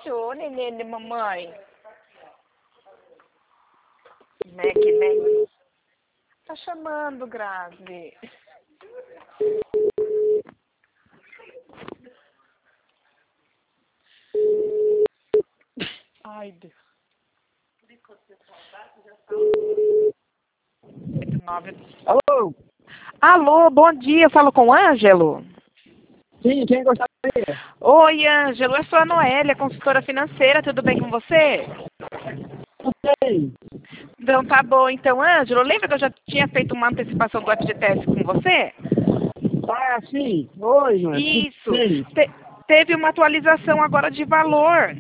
achou, neném de mamãe? Mac. Tá chamando, Grazi. Ai, Deus. 89. Alô? Alô, bom dia. Eu falo com o Ângelo? Sim, quem gostaria? Oi, Ângelo. Eu sou a Noélia, consultora financeira. Tudo bem com você? Não sei. Então, tá bom. Então, Ângelo, lembra que eu já tinha feito uma antecipação do FGTS com você? Ah, sim. Oi, mano. Isso. Sim. Teve uma atualização agora de valor.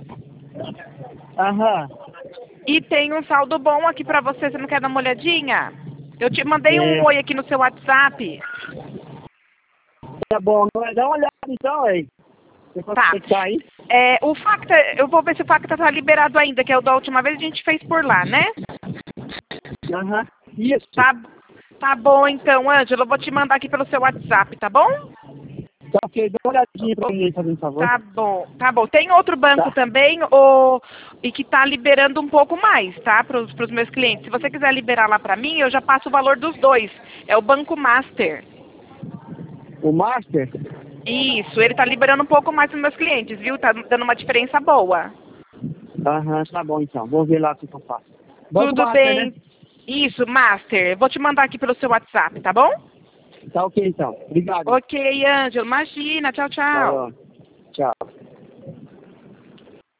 Aham. E tem um saldo bom aqui pra você. Você não quer dar uma olhadinha? Eu te mandei um oi aqui no seu WhatsApp. Tá bom. Dá uma olhada então, aí. Você pode Tá. fechar aí? O Facta, eu vou ver se o Facta tá liberado ainda, que é o da última vez a gente fez por lá, né? Aham. Isso. Tá bom então, Ângelo. Eu vou te mandar aqui pelo seu WhatsApp, tá bom? Tá ok. Dá uma olhadinha pra mim, fazendo favor. Tá bom. Tem outro banco Tá. também, e que tá liberando um pouco mais, tá? Pros meus clientes. Se você quiser liberar lá pra mim, eu já passo o valor dos dois. É o Banco Master. O Master? Isso, ele tá liberando um pouco mais pros meus clientes, viu? Tá dando uma diferença boa. Aham, tá bom então. Vou ver lá o que eu faço. Banco Tudo Master, bem. né? Isso, Master. Vou te mandar aqui pelo seu WhatsApp, tá bom? Tá ok então. Obrigado. Ok, Ângelo. Imagina. Tchau, tchau. Falou.